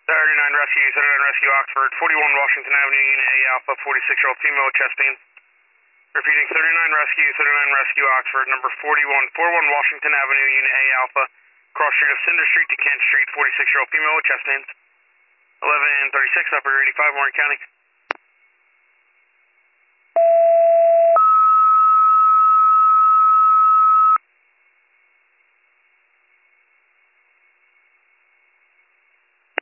39 Rescue, 39 Rescue Oxford, 41 Washington Avenue, Unit A Alpha, 46-year-old female with chest pain. Repeating, 39 Rescue Oxford, number 41 Washington Avenue, Unit A Alpha, cross street of Cinder Street to Kent Street, 46-year-old female with chest pains. 1136, Upper 85, Warren County.